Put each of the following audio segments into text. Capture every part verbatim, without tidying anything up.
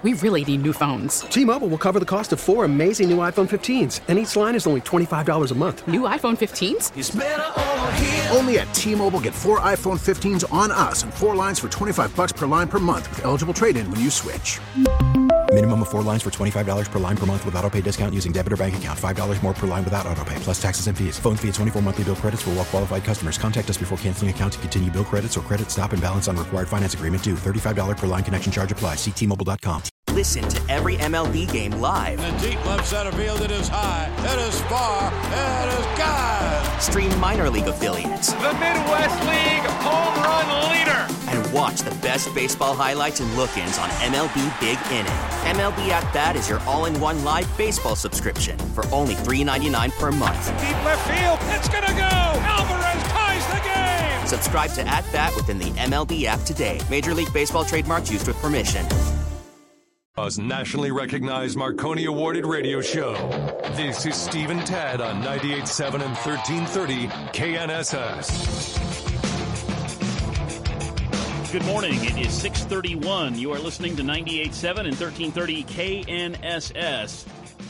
We really need new phones. T-Mobile will cover the cost of four amazing new iPhone fifteens, and each line is only twenty-five dollars a month. New iPhone fifteens? It's better over here. Only at T-Mobile, get four iPhone fifteens on us and four lines for twenty-five dollars per line per month with eligible trade-in when you switch. Minimum of four lines for twenty-five dollars per line per month with autopay discount using debit or bank account. five dollars more per line without autopay, plus taxes and fees. Phone fee at twenty-four monthly bill credits for well-qualified customers. Contact us before canceling account to continue bill credits or credit stop and balance on required finance agreement due. thirty-five dollars per line connection charge applies. See T Mobile dot com. Listen to every M L B game live. In the deep left center field, it is high, it is far, it is gone. Stream minor league affiliates. The Midwest League home run leader. And watch the best baseball highlights and look-ins on M L B Big Inning. M L B At Bat is your all-in-one live baseball subscription for only three dollars and ninety-nine cents per month. Deep left field, it's gonna go. Alvarez ties the game. Subscribe to At Bat within the M L B app today. Major League Baseball trademarks used with permission. A nationally recognized Marconi awarded radio show. This is Steve and Tad on ninety-eight point seven and thirteen thirty K N S S. Good morning. It is six thirty-one. You are listening to ninety-eight point seven and thirteen thirty K N S S.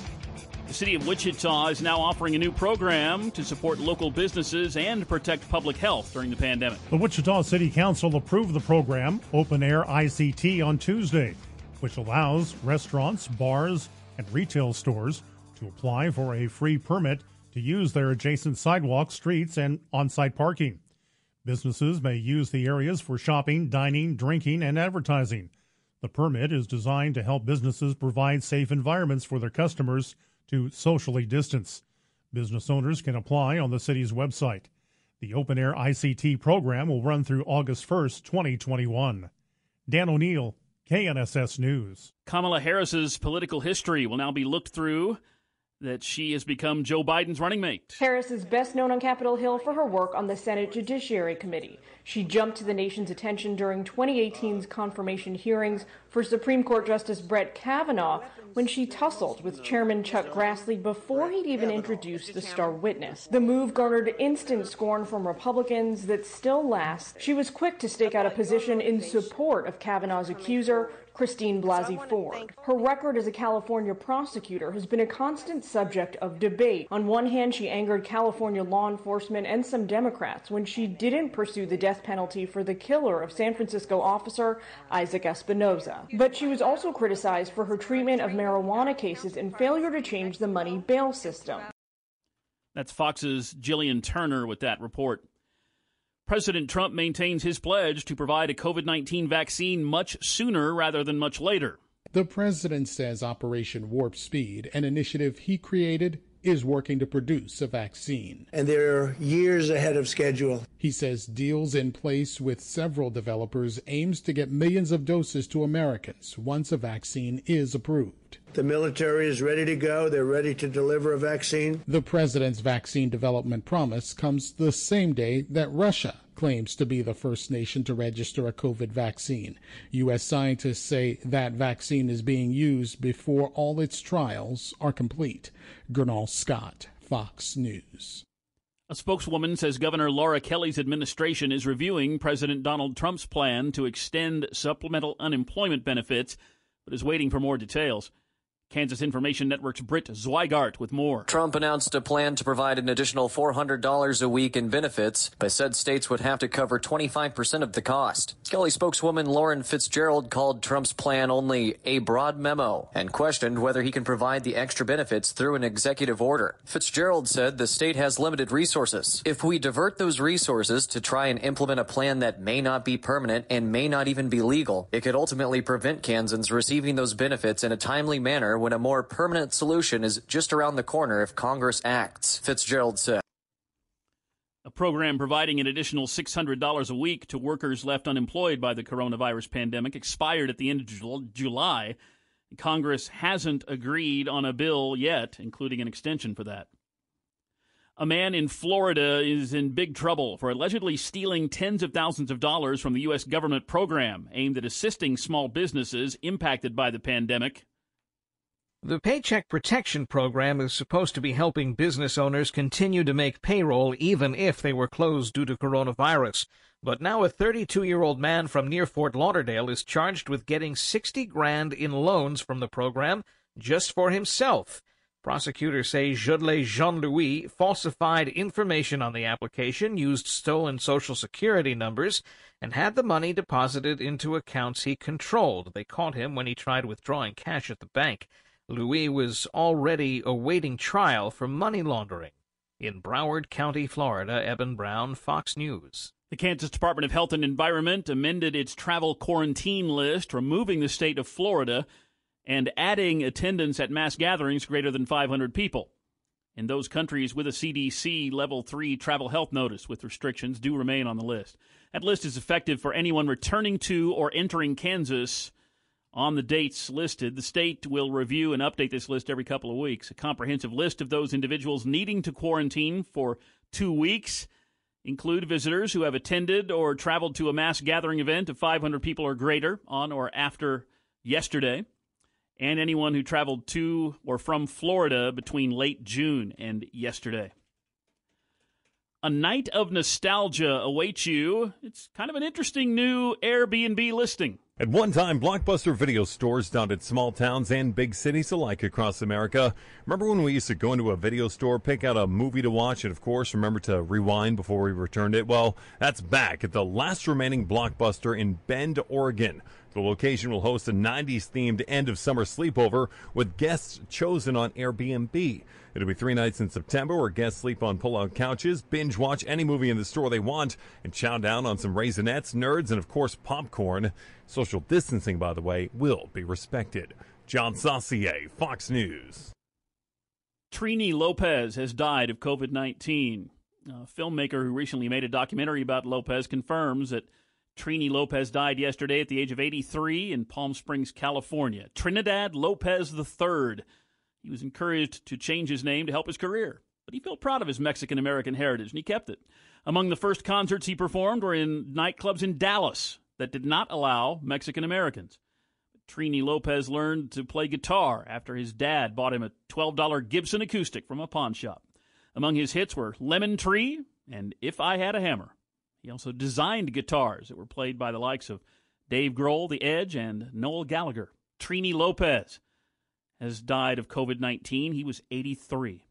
The city of Wichita is now offering a new program to support local businesses and protect public health during the pandemic. The Wichita City Council approved the program, Open Air I C T, on Tuesday, which allows restaurants, bars, and retail stores to apply for a free permit to use their adjacent sidewalks, streets, and on-site parking. Businesses may use the areas for shopping, dining, drinking, and advertising. The permit is designed to help businesses provide safe environments for their customers to socially distance. Business owners can apply on the city's website. The Open Air I C T program will run through August first, twenty twenty-one. Dan O'Neill, K N S S News. Kamala Harris's political history will now be looked through, that she has become Joe Biden's running mate. Harris is best known on Capitol Hill for her work on the Senate Judiciary Committee. She jumped to the nation's attention during twenty eighteen's confirmation hearings for Supreme Court Justice Brett Kavanaugh when she tussled with Chairman Chuck Grassley before he'd even introduced the star witness. The move garnered instant scorn from Republicans that still lasts. She was quick to stake out a position in support of Kavanaugh's accuser, Christine Blasey Ford. Her record as a California prosecutor has been a constant subject of debate. On one hand, she angered California law enforcement and some Democrats when she didn't pursue the death penalty for the killer of San Francisco officer Isaac Espinoza. But she was also criticized for her treatment of marijuana cases and failure to change the money bail system. That's Fox's Jillian Turner with that report. President Trump maintains his pledge to provide a COVID nineteen vaccine much sooner rather than much later. The president says Operation Warp Speed, an initiative he created, is working to produce a vaccine. And they're years ahead of schedule. He says deals in place with several developers aims to get millions of doses to Americans once a vaccine is approved. The military is ready to go. They're ready to deliver a vaccine. The president's vaccine development promise comes the same day that Russia claims to be the first nation to register a COVID vaccine. U S scientists say that vaccine is being used before all its trials are complete. Gernal Scott, Fox News. A spokeswoman says Governor Laura Kelly's administration is reviewing President Donald Trump's plan to extend supplemental unemployment benefits, but is waiting for more details. Kansas Information Network's Britt Zweigart with more. Trump announced a plan to provide an additional four hundred dollars a week in benefits, but said states would have to cover twenty-five percent of the cost. Kelly spokeswoman Lauren Fitzgerald called Trump's plan only a broad memo and questioned whether he can provide the extra benefits through an executive order. Fitzgerald said the state has limited resources. If we divert those resources to try and implement a plan that may not be permanent and may not even be legal, it could ultimately prevent Kansans receiving those benefits in a timely manner when a more permanent solution is just around the corner if Congress acts, Fitzgerald said. A program providing an additional six hundred dollars a week to workers left unemployed by the coronavirus pandemic expired at the end of July. Congress hasn't agreed on a bill yet, including an extension for that. A man in Florida is in big trouble for allegedly stealing tens of thousands of dollars from the U S government program aimed at assisting small businesses impacted by the pandemic. The Paycheck Protection Program is supposed to be helping business owners continue to make payroll even if they were closed due to coronavirus. But now a thirty-two-year-old man from near Fort Lauderdale is charged with getting sixty grand in loans from the program just for himself. Prosecutors say Jodelet Jean-Louis falsified information on the application, used stolen Social Security numbers, and had the money deposited into accounts he controlled. They caught him when he tried withdrawing cash at the bank. Louis was already awaiting trial for money laundering. In Broward County, Florida, Eben Brown, Fox News. The Kansas Department of Health and Environment amended its travel quarantine list, removing the state of Florida and adding attendance at mass gatherings greater than five hundred people. In those countries with a C D C Level three travel health notice with restrictions do remain on the list. That list is effective for anyone returning to or entering Kansas on the dates listed. The state will review and update this list every couple of weeks. A comprehensive list of those individuals needing to quarantine for two weeks include visitors who have attended or traveled to a mass gathering event of five hundred people or greater on or after yesterday, and anyone who traveled to or from Florida between late June and yesterday. A night of nostalgia awaits you. It's kind of an interesting new Airbnb listing. At one time, Blockbuster video stores dotted small towns and big cities alike across America. Remember when we used to go into a video store, pick out a movie to watch, and of course, remember to rewind before we returned it? Well, that's back at the last remaining Blockbuster in Bend, Oregon. The location will host a nineties-themed end-of-summer sleepover with guests chosen on Airbnb. It'll be three nights in September where guests sleep on pull-out couches, binge-watch any movie in the store they want, and chow down on some Raisinets, Nerds, and, of course, popcorn. Social distancing, by the way, will be respected. John Saucier, Fox News. Trini Lopez has died of covid nineteen. A filmmaker who recently made a documentary about Lopez confirms that Trini Lopez died yesterday at the age of eighty-three in Palm Springs, California. Trinidad Lopez the third. He was encouraged to change his name to help his career, but he felt proud of his Mexican-American heritage, and he kept it. Among the first concerts he performed were in nightclubs in Dallas that did not allow Mexican-Americans. Trini Lopez learned to play guitar after his dad bought him a twelve dollar Gibson acoustic from a pawn shop. Among his hits were Lemon Tree and If I Had a Hammer. He also designed guitars that were played by the likes of Dave Grohl, The Edge, and Noel Gallagher. Trini Lopez has died of covid nineteen. He was eighty-three.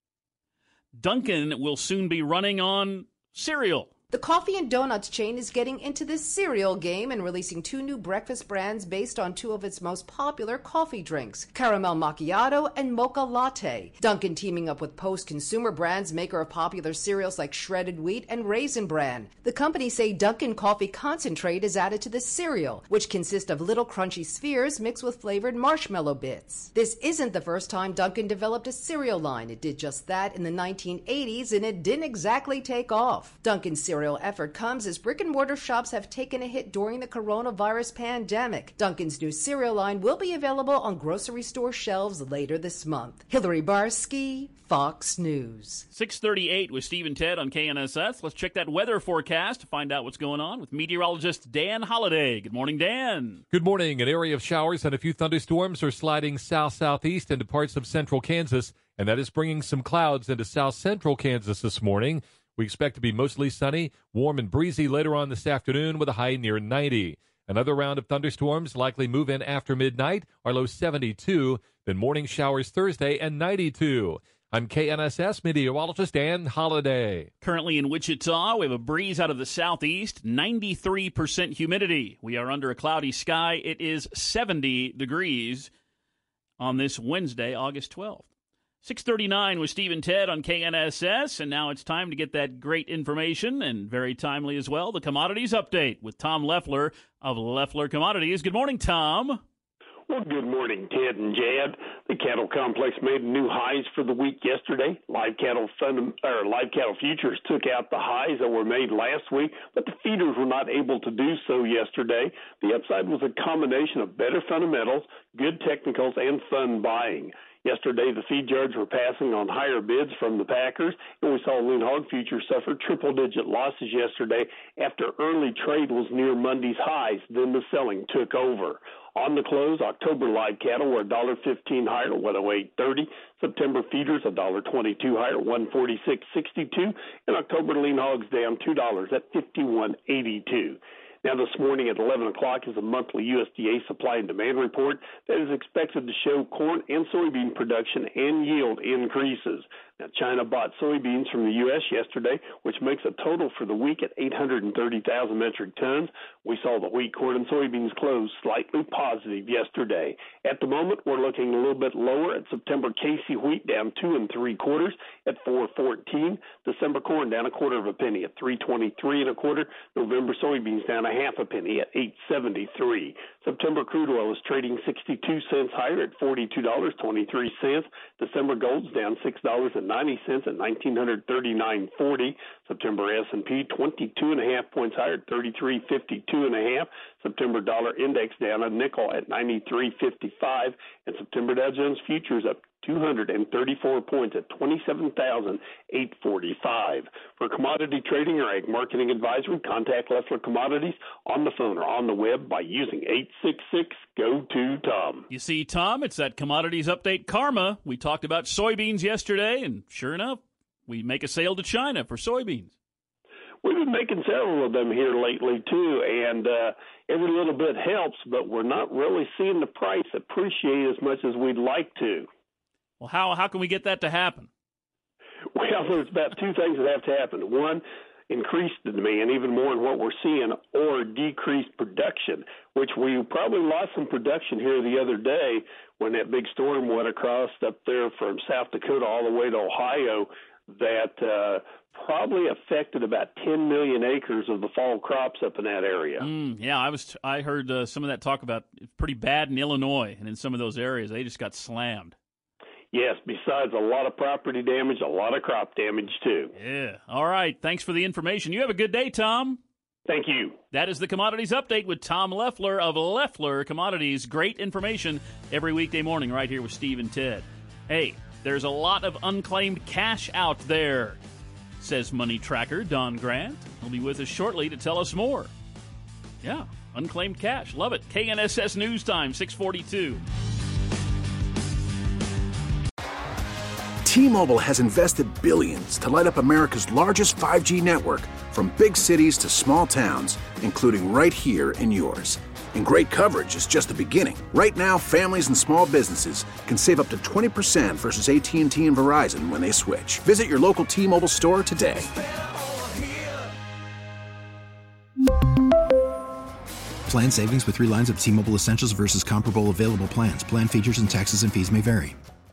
Dunkin' will soon be running on cereal. The coffee and donuts chain is getting into this cereal game and releasing two new breakfast brands based on two of its most popular coffee drinks, Caramel Macchiato and Mocha Latte. Dunkin' teaming up with post-consumer brands, maker of popular cereals like Shredded Wheat and Raisin Bran. The company say Dunkin' Coffee Concentrate is added to the cereal, which consists of little crunchy spheres mixed with flavored marshmallow bits. This isn't the first time Dunkin' developed a cereal line. It did just that in the nineteen eighties, and it didn't exactly take off. Dunkin's cereal effort comes as brick-and-mortar shops have taken a hit during the coronavirus pandemic. Dunkin's new cereal line will be available on grocery store shelves later this month. Hillary Barsky, Fox News. six thirty-eight with Steve and Ted on K N S S. Let's check that weather forecast to find out what's going on with meteorologist Dan Holliday. Good morning, Dan. Good morning. An area of showers and a few thunderstorms are sliding south-southeast into parts of central Kansas, and that is bringing some clouds into south-central Kansas this morning. We expect to be mostly sunny, warm and breezy later on this afternoon with a high near ninety. Another round of thunderstorms likely move in after midnight, our low seventy-two, then morning showers Thursday and ninety-two. I'm K N S S meteorologist Dan Holliday. Currently in Wichita, we have a breeze out of the southeast, ninety-three percent humidity. We are under a cloudy sky. It is seventy degrees on this Wednesday, August twelfth. six thirty-nine with Steve and Ted on K N S S, and now it's time to get that great information, and very timely as well, the Commodities Update with Tom Leffler of Leffler Commodities. Good morning, Tom. Well, good morning, Ted and Jad. The cattle complex made new highs for the week yesterday. Live cattle fund, or live cattle futures took out the highs that were made last week, but the feeders were not able to do so yesterday. The upside was a combination of better fundamentals, good technicals, and fund buying. Yesterday, the feed yards were passing on higher bids from the packers, and we saw lean hog futures suffer triple-digit losses yesterday after early trade was near Monday's highs. Then the selling took over. On the close, October live cattle were one dollar fifteen higher at one oh eight thirty. September feeders one dollar twenty-two higher at one forty-six sixty-two. And October lean hogs down two dollars at fifty-one eighty-two. Now, this morning at eleven o'clock is a monthly U S D A supply and demand report that is expected to show corn and soybean production and yield increases. Now, China bought soybeans from the U S yesterday, which makes a total for the week at eight hundred thirty thousand metric tons. We saw the wheat, corn, and soybeans close slightly positive yesterday. At the moment, we're looking a little bit lower at September K C wheat down two and three quarters at four fourteen. December corn down a quarter of a penny at three twenty-three and a quarter. November soybeans down a half a penny at eight seventy-three. September crude oil is trading sixty-two cents higher at forty-two dollars and twenty-three cents. December gold's down six dollars and ninety cents at nineteen thirty-nine forty. September S and P twenty-two and a half points higher at thirty-three fifty-two and a half. September dollar index down a nickel at ninety-three fifty-five, and September Dow Jones futures up two hundred thirty-four points at twenty-seven thousand eight hundred forty-five. For commodity trading or ag marketing advisory, contact Leffler Commodities on the phone or on the web by using eight six six, G O two, T O M. You see, Tom, it's that commodities update karma. We talked about soybeans yesterday, and sure enough, we make a sale to China for soybeans. We've been making several of them here lately, too, and uh, every little bit helps, but we're not really seeing the price appreciate as much as we'd like to. Well, how how can we get that to happen? Well, there's about two things that have to happen. One, increase the demand even more than what we're seeing, or decrease production, which we probably lost some production here the other day when that big storm went across up there from South Dakota all the way to Ohio that uh, probably affected about ten million acres of the fall crops up in that area. Mm, yeah, I was. I heard uh, some of that talk about pretty bad in Illinois and in some of those areas. They just got slammed. Yes, besides a lot of property damage, a lot of crop damage, too. Yeah. All right. Thanks for the information. You have a good day, Tom. Thank you. That is the Commodities Update with Tom Leffler of Leffler Commodities. Great information every weekday morning right here with Steve and Ted. Hey, there's a lot of unclaimed cash out there, says money tracker Don Grant. He'll be with us shortly to tell us more. Yeah, unclaimed cash. Love it. K N S S News Time, six forty-two. T-Mobile has invested billions to light up America's largest five G network, from big cities to small towns, including right here in yours. And great coverage is just the beginning. Right now, families and small businesses can save up to twenty percent versus A T and T and Verizon when they switch. Visit your local T-Mobile store today. Plan savings with three lines of T-Mobile Essentials versus comparable available plans. Plan features and taxes and fees may vary.